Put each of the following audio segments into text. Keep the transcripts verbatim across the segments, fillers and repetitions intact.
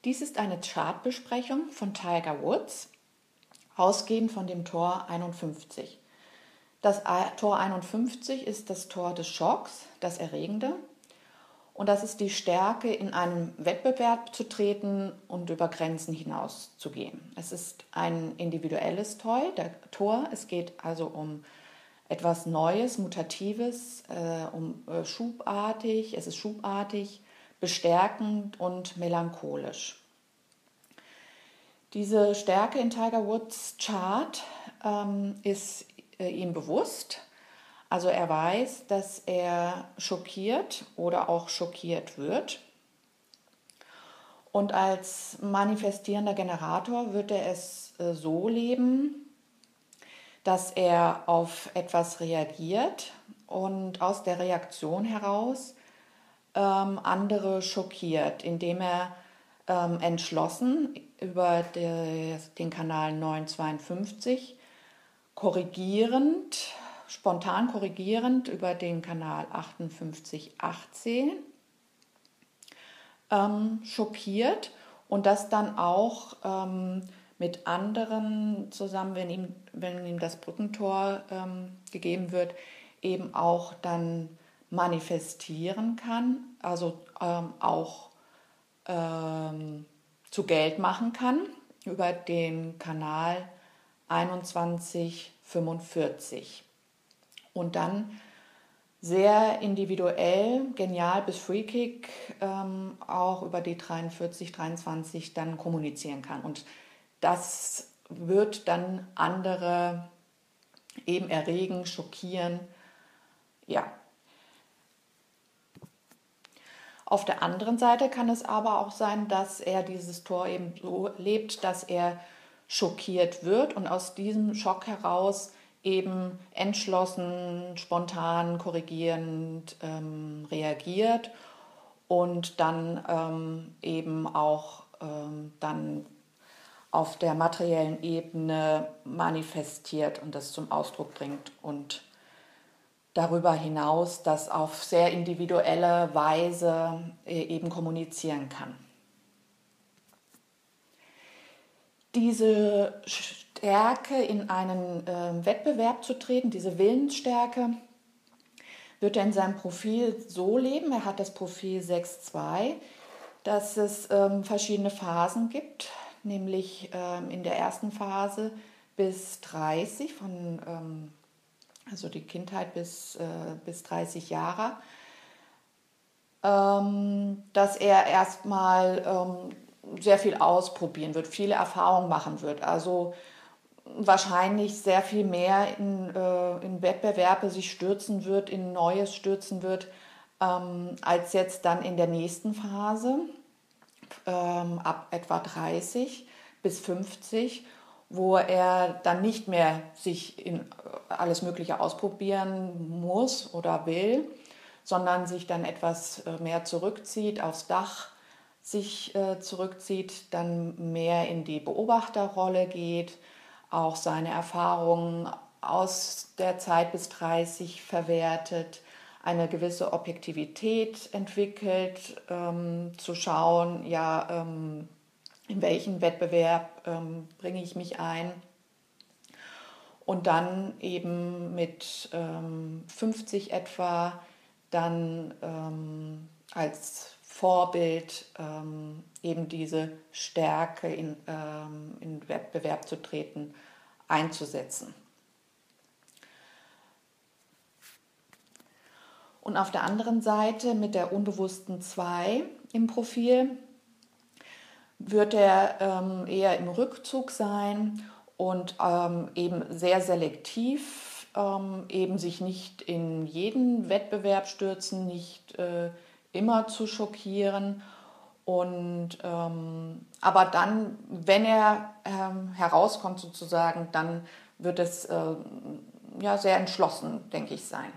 Dies ist eine Chartbesprechung von Tiger Woods, ausgehend von dem Tor einundfünfzig. Das Tor einundfünfzig ist das Tor des Schocks, das Erregende. Und das ist die Stärke, in einen Wettbewerb zu treten und über Grenzen hinaus zu gehen. Es ist ein individuelles Tor. Der Tor. Es geht also um etwas Neues, Mutatives, äh, um äh, schubartig. Es ist schubartig, bestärkend und melancholisch. Diese Stärke in Tiger Woods Chart ähm, ist äh, ihm bewusst. Also er weiß, dass er schockiert oder auch schockiert wird. Und als manifestierender Generator wird er es äh, so leben, dass er auf etwas reagiert und aus der Reaktion heraus ähm, andere schockiert, indem er ähm, entschlossen über de, den Kanal neunhundertzweiundfünfzig korrigierend, spontan korrigierend über den Kanal achtundfünfzig achtzehn ähm, schockiert und das dann auch ähm, mit anderen zusammen, wenn ihm, wenn ihm das Brückentor ähm, gegeben wird, eben auch dann manifestieren kann, also ähm, auch ähm, zu Geld machen kann über den Kanal einundzwanzig fünfundvierzig. Und dann sehr individuell, genial bis Freekick ähm, auch über die dreiundvierzig dreiundzwanzig dann kommunizieren kann. Und das wird dann andere eben erregen, schockieren. Ja. Auf der anderen Seite kann es aber auch sein, dass er dieses Tor eben so lebt, dass er schockiert wird und aus diesem Schock heraus eben entschlossen, spontan, korrigierend ähm, reagiert und dann ähm, eben auch ähm, dann auf der materiellen Ebene manifestiert und das zum Ausdruck bringt und darüber hinaus das auf sehr individuelle Weise eben kommunizieren kann. Diese Stärke, in einen äh, Wettbewerb zu treten, diese Willensstärke, wird er in seinem Profil so leben. Er hat das Profil sechs zwei, dass es ähm, verschiedene Phasen gibt, nämlich ähm, in der ersten Phase bis dreißig, von, ähm, also die Kindheit bis, äh, bis dreißig Jahre, ähm, dass er erstmal ähm, sehr viel ausprobieren wird, viele Erfahrungen machen wird. Also wahrscheinlich sehr viel mehr in, äh, in Wettbewerbe sich stürzen wird, in Neues stürzen wird, ähm, als jetzt dann in der nächsten Phase, ähm, ab etwa dreißig bis fünfzig, wo er dann nicht mehr sich in alles Mögliche ausprobieren muss oder will, sondern sich dann etwas mehr zurückzieht, aufs Dach sich äh, zurückzieht, dann mehr in die Beobachterrolle geht, auch seine Erfahrungen aus der Zeit bis dreißig verwertet, eine gewisse Objektivität entwickelt, ähm, zu schauen, ja, ähm, in welchen Wettbewerb ähm, bringe ich mich ein. Und dann eben mit ähm, fünfzig etwa dann ähm, als Vorbild ähm, eben diese Stärke in, ähm, in Wettbewerb zu treten, einzusetzen. Und auf der anderen Seite mit der unbewussten zwei im Profil wird er ähm, eher im Rückzug sein und ähm, eben sehr selektiv, ähm, eben sich nicht in jeden Wettbewerb stürzen, nicht äh, immer zu schockieren. Und ähm, aber dann, wenn er ähm, herauskommt sozusagen, dann wird es äh, ja, sehr entschlossen, denke ich, sein.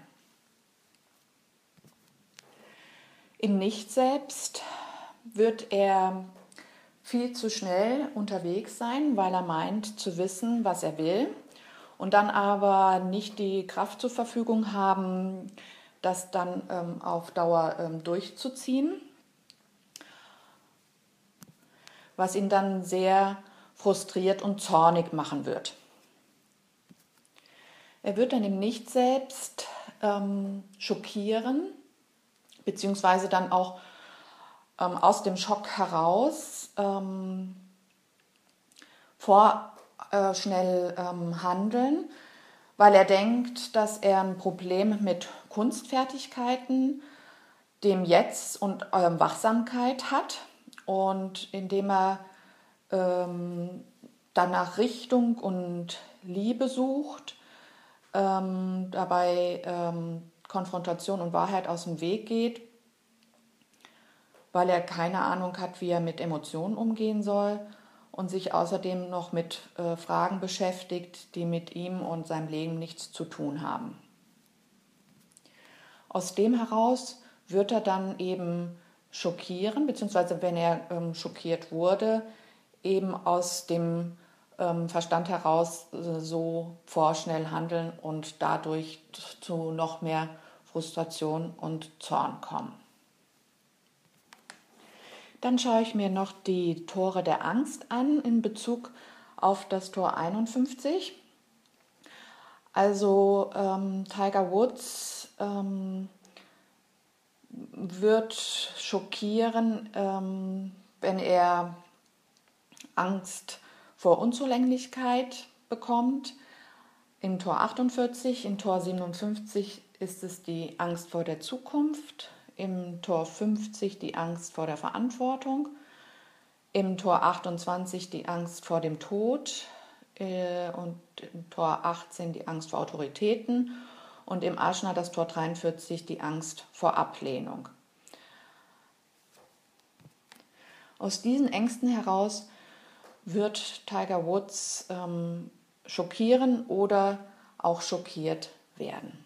Im Nicht-Selbst wird er viel zu schnell unterwegs sein, weil er meint zu wissen, was er will und dann aber nicht die Kraft zur Verfügung haben, das dann ähm, auf Dauer ähm, durchzuziehen. was ihn dann sehr frustriert und zornig machen wird. Er wird dann im Nicht-Selbst ähm, schockieren, beziehungsweise dann auch ähm, aus dem Schock heraus ähm, vorschnell äh, ähm, handeln, weil er denkt, dass er ein Problem mit Kunstfertigkeiten, dem Jetzt und ähm, Wachsamkeit hat, und indem er ähm, danach Richtung und Liebe sucht, ähm, dabei ähm, Konfrontation und Wahrheit aus dem Weg geht, weil er keine Ahnung hat, wie er mit Emotionen umgehen soll und sich außerdem noch mit äh, Fragen beschäftigt, die mit ihm und seinem Leben nichts zu tun haben. Aus dem heraus wird er dann eben schockieren, beziehungsweise wenn er ähm, schockiert wurde, eben aus dem ähm, Verstand heraus äh, so vorschnell handeln und dadurch zu noch mehr Frustration und Zorn kommen. Dann schaue ich mir noch die Tore der Angst an in Bezug auf das Tor einundfünfzig. Also ähm, Tiger Woods ähm, wird schockieren, ähm, wenn er Angst vor Unzulänglichkeit bekommt. Im Tor achtundvierzig, im Tor siebenundfünfzig ist es die Angst vor der Zukunft, im Tor fünfzig die Angst vor der Verantwortung, im Tor achtundzwanzig die Angst vor dem Tod äh, und im Tor achtzehn die Angst vor Autoritäten und im Aschna das Tor dreiundvierzig die Angst vor Ablehnung. Aus diesen Ängsten heraus wird Tiger Woods ähm, schockieren oder auch schockiert werden.